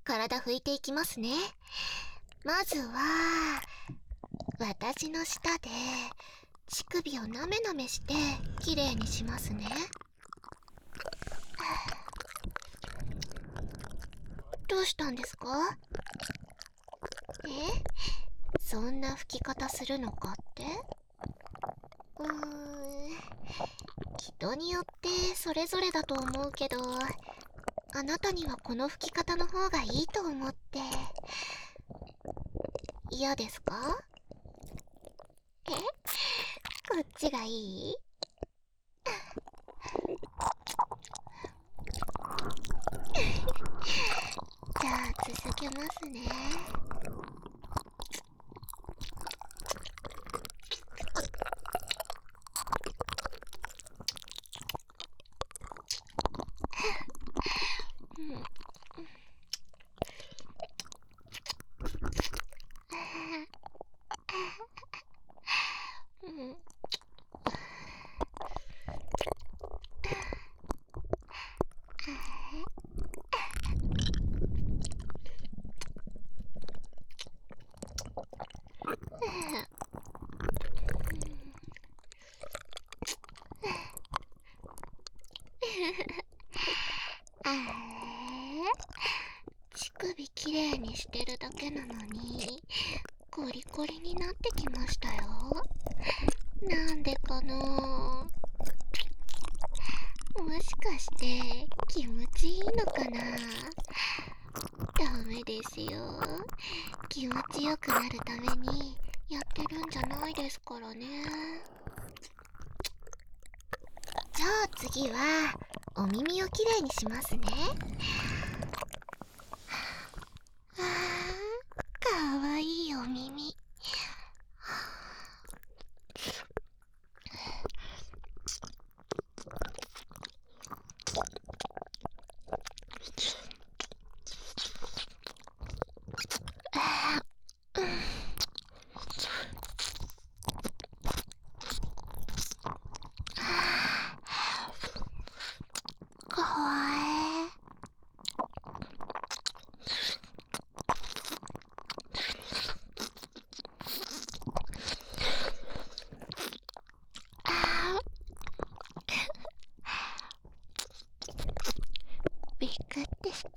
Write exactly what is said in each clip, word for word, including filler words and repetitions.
体拭いていきますね。まずは私の舌で乳首をなめなめしてきれいにしますね。どうしたんですか？え？そんな拭き方するのかって？うーん、人によってそれぞれだと思うけど、あなたにはこの拭き方の方がいいと思って。嫌ですか？え？こっちがいい？じゃあ続けますね。うん。あれ？乳首きれいにしてるだけなのにコリコリになってきましたよ。なんでかな？もしかして気持ちいいのかな？ダメですよ。気持ちよくなるためにやってるんじゃないですからね。じゃあ次はお耳をきれいにしますね。あー、かわいいお耳。かわいい。ビクってしてる。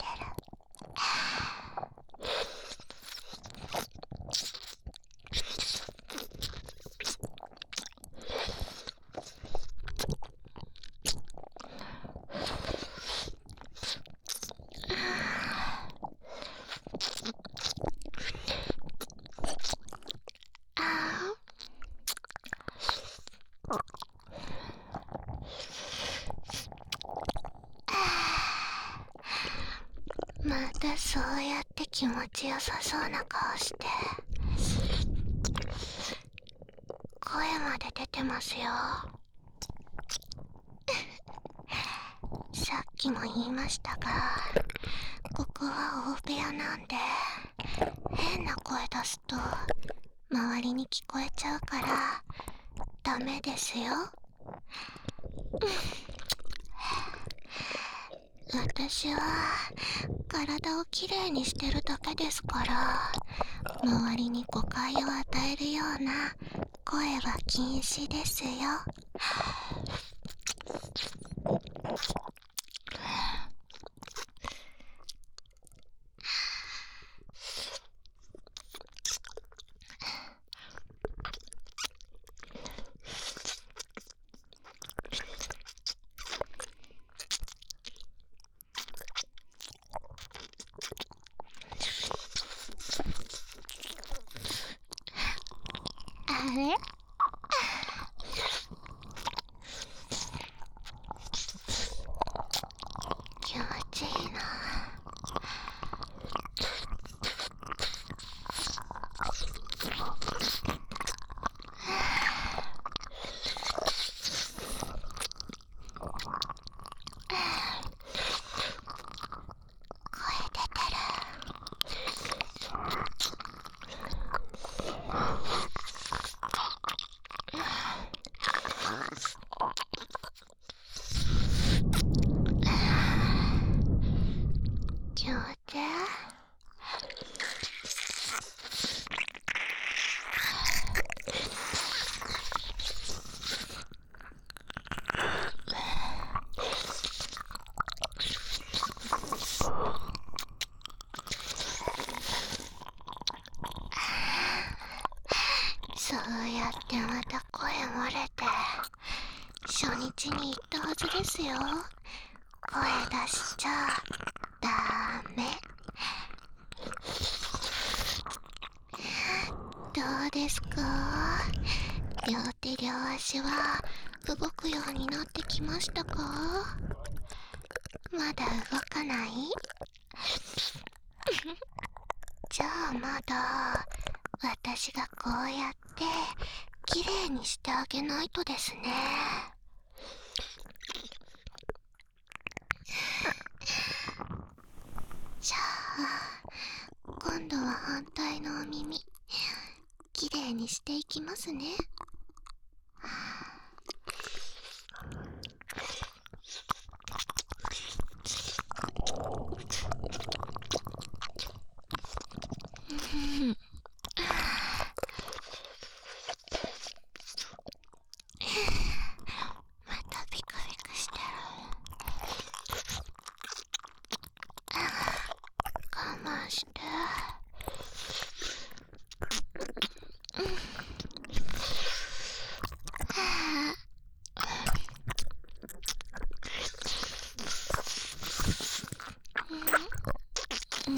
またそうやって気持ちよさそうな顔して、声まで出てますよ。さっきも言いましたが、ここは大部屋なんで、変な声出すと周りに聞こえちゃうからダメですよ。私は体をきれいにしてるだけですから、周りに誤解を与えるような声は禁止ですよ。あれ？気持ちいいな。声出てる。気持ちいい。 ますよ。声出しちゃダメ。どうですか？両手両足は動くようになってきましたか？まだ動かない？じゃあまだ私がこうやってきれいにしてあげないとですね。じゃあ今度は反対のお耳きれいにしていきますね。またビクビクしてる。我慢して。うん。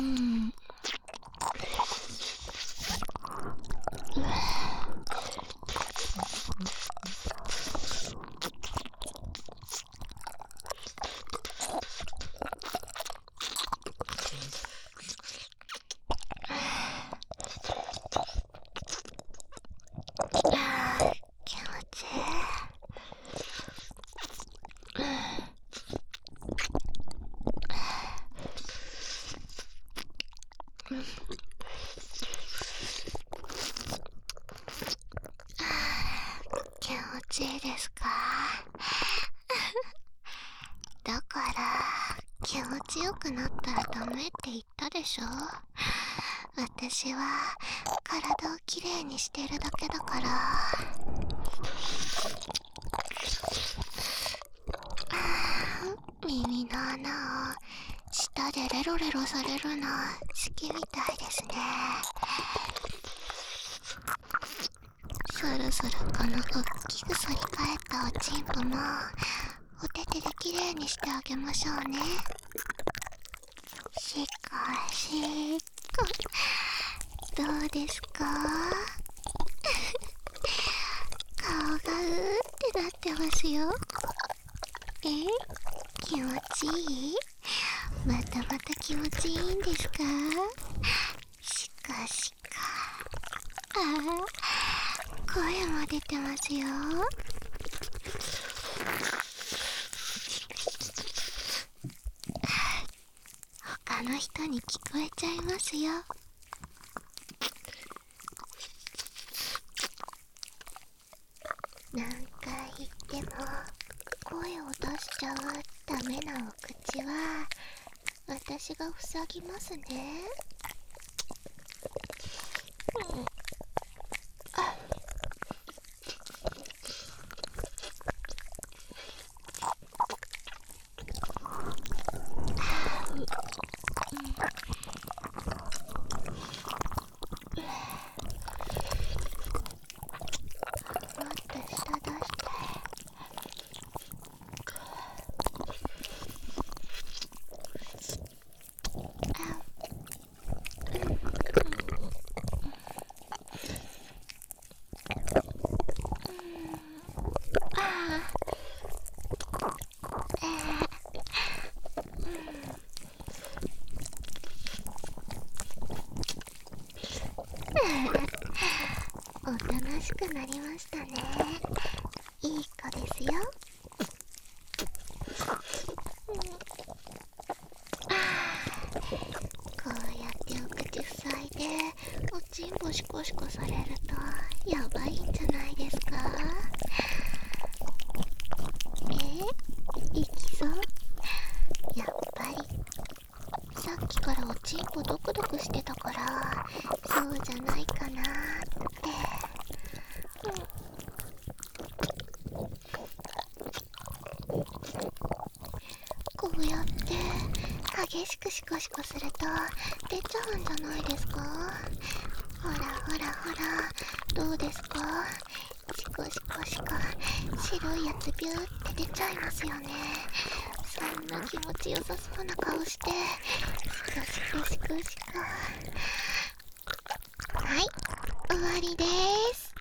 気持ちいい。気持ちいいですか？だから気持ちよくなったらダメって言ったでしょ。私は体をきれいにしてるだけだから。耳の穴を舌でレロレロされるの好きみたいですね。そろそろこのおっきく反り返ったおちんぽもお手手できれいにしてあげましょうね。しかしどうですか？顔がうーってなってますよ。え？気持ちいい？またまた気持ちいいんですか？しかしか。ああ、声も出てますよ。他の人に聞こえちゃいますよ。何回言っても声を出しちゃうダメなお口は私が塞ぎますね。うん、あおとなしくなりましたね。いい子ですよ。こうやってお口塞いでおちんぽシコシコされるとやばいんじゃないですか？え？いきそう？やっぱりさっきからおちんぽドクドクしてたからそうじゃないかなーって、うん、こうやって激しくシコシコすると出ちゃうんじゃないですか？ほらほらほら、どうですか？ シコシコシコ。白いやつビューって出ちゃいますよね。そんな気持ちよさそうな顔して。シコシコシコシコ。はい、終わりでーす。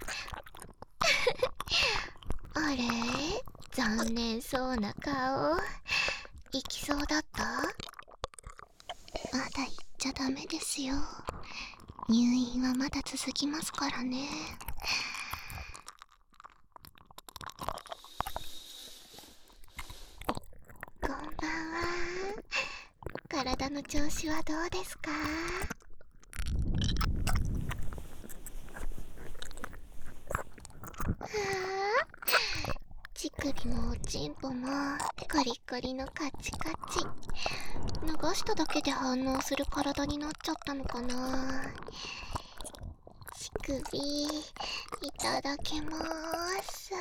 あれ、残念そうな顔。行きそうだった？まだ行っちゃダメですよ。入院はまだ続きますからね。こんばんは。体の調子はどうですか？はあ、乳首もおちんぽもコリコリのカチカチ。脱がしただけで反応する体になっちゃったのかな。乳首いただきまーす。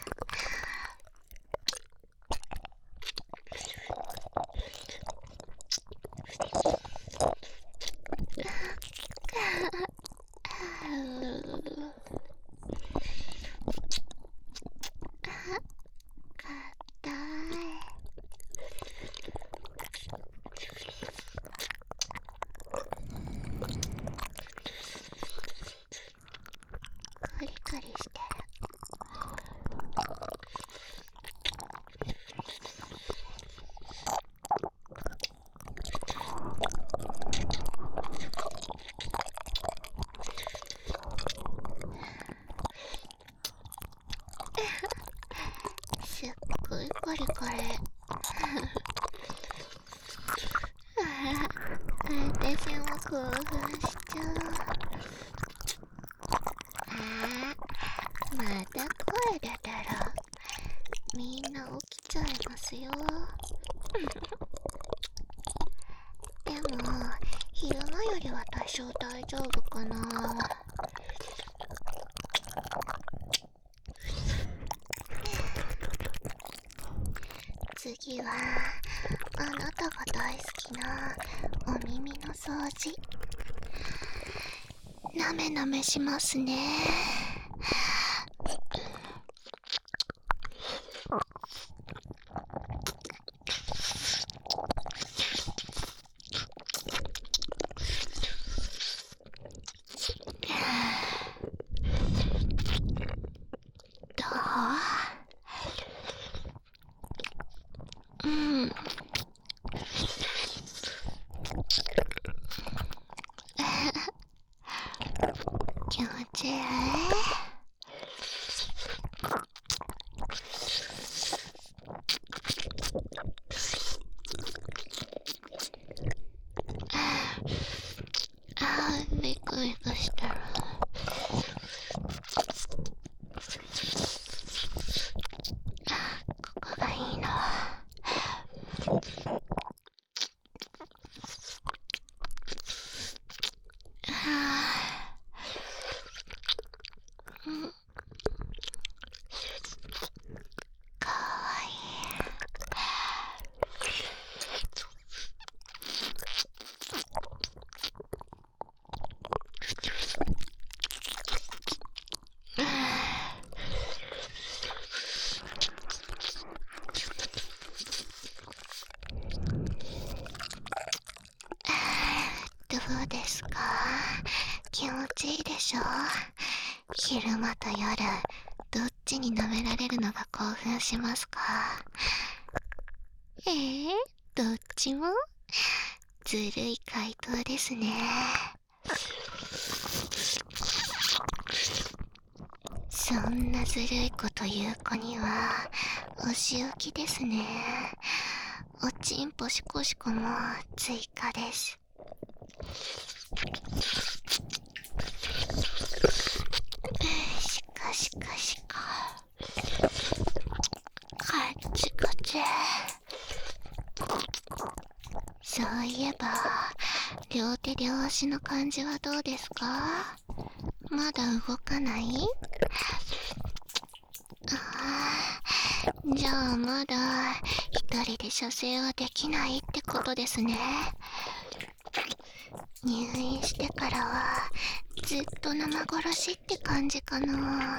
カリカリしてる。すっごいカリカリ。私も興奮しちゃう。あー、また声出たらみんな起きちゃいますよ。でも昼間よりは多少大丈夫かな。次はあなたが大好きなお耳の掃除。なめなめしますね。どう？うん。気持ちいい？あー、ビクビクしてる。ここがいいな。うん、かわいい。どうですか？気持ちいいでしょ？昼間と夜、どっちに舐められるのが興奮しますか？えー、どっちも？ずるい回答ですね。そんなずるいこと言う子にはお仕置きですね。おちんぽしこしこも追加です。しかしかしかカチカチ。そういえば両手両足の感じはどうですか？まだ動かない？あー、じゃあまだ一人で射精はできないってことですね。入院してからはずっと生殺しって感じかな。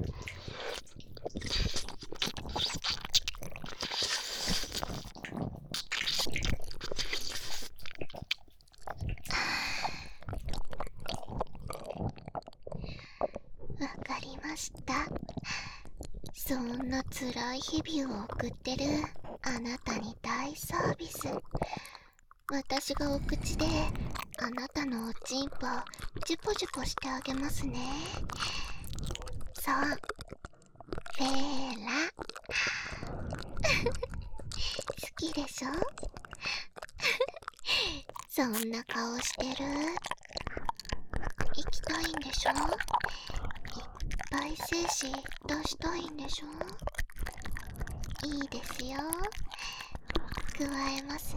わかりました。そんな辛い日々を送ってるあなたに大サービス。私がお口であなたのおちんぽジュポジュポしてあげますね。そう、ペーラ好きでしょそんな顔してる。行きたいんでしょ。いっぱい精子出したいんでしょ。いいですよ、加えますね。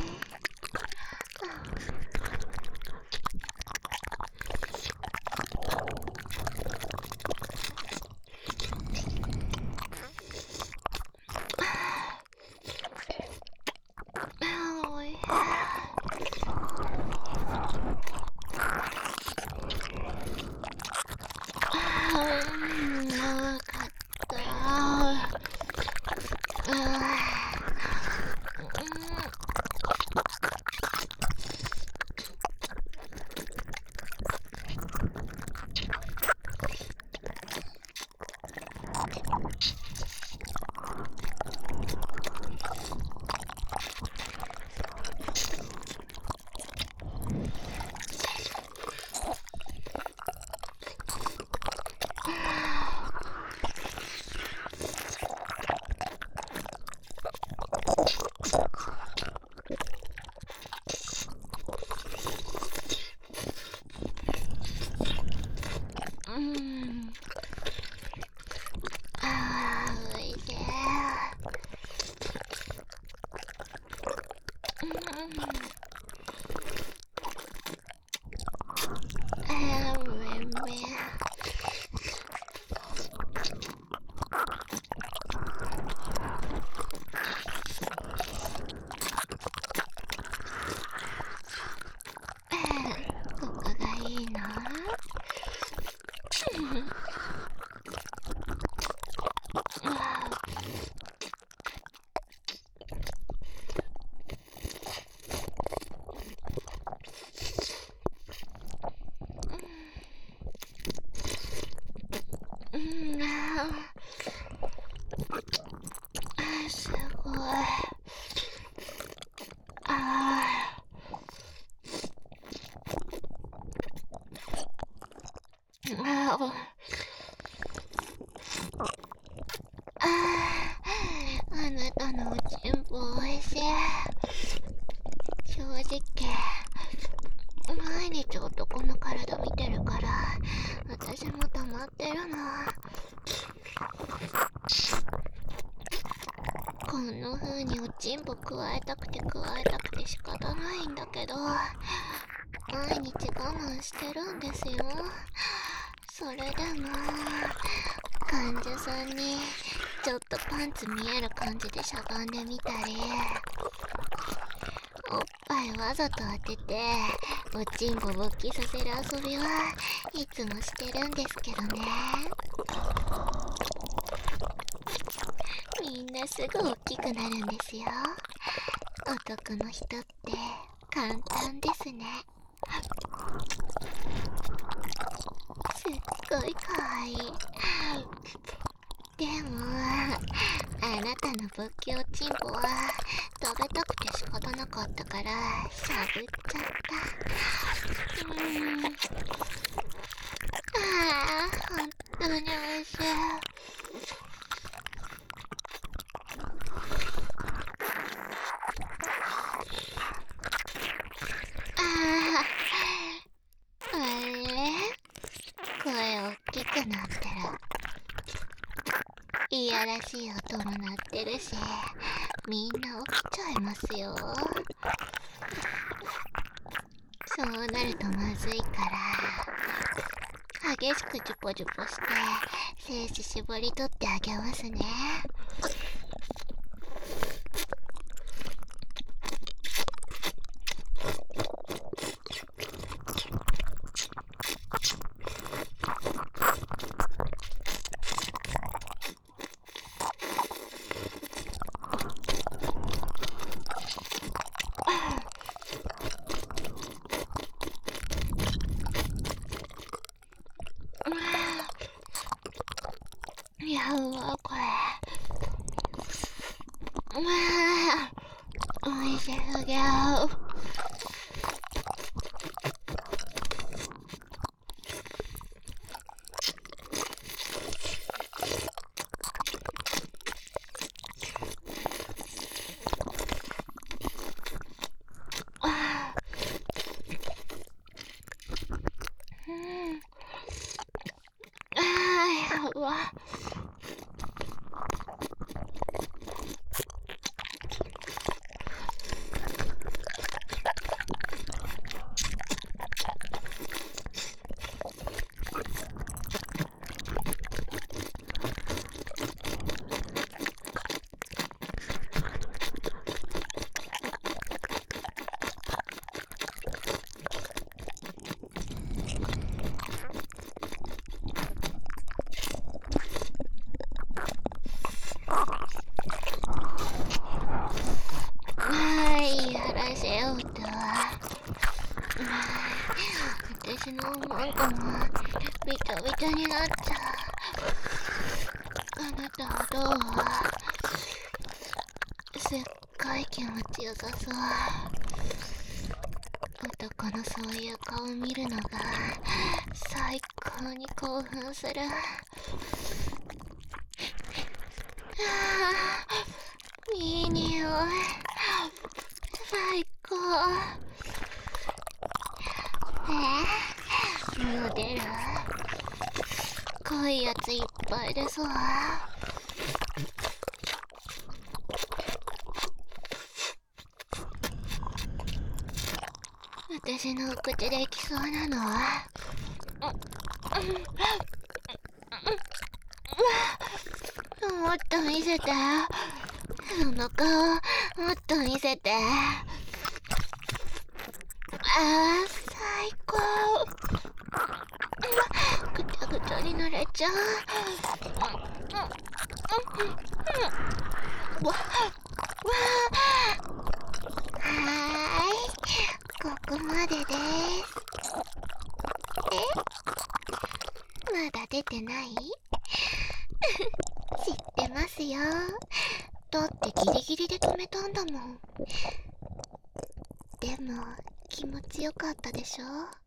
おいしい。長かった。うん。ああ、おいしい。うん。あー、めんめん。ここがいいな。うん、あー、すごい。あー、あー、あー、あなたのおちんぽおいしい。正直毎日男の体見てるから私も溜まってるの。こんな風におちんぽ加えたくて加えたくて仕方ないんだけど、毎日我慢してるんですよ。それでも患者さんにちょっとパンツ見える感じでしゃがんでみたり、おっぱいわざと当てておちんぽ勃起させる遊びはいつもしてるんですけどね。みんなすぐ大きくなるんですよ。男の人って簡単ですね。すっごいかわいい。でもあなたの勃起おちんぽは食べたくて仕方なかったからしゃぶっちゃった。うーん、ああ、本当においしい。ああ、あれ、声大きくなってる。いやらしい音も鳴ってるし、みんな起きちゃいますよ。そうなるとまずいから激しくジュポジュポして精子絞り取ってあげますね。 私のマンコがびちゃびちゃになっちゃう。あなたはどう？すっごい気持ちよさそう。男のそういう顔見るのが最高に興奮する。あー、いい匂い。最高。えー、もう出る？濃いやついっぱい出そう。私の口できそうなのは、もっと見せて。その顔もっと見せて。あー、最高。ぐちゃぐちゃになれちゃう。わわー、はーい、ここまでです。え、まだ出てない？知ってますよ。だってギリギリで止めたんだもん。でも気持ちよかったでしょ？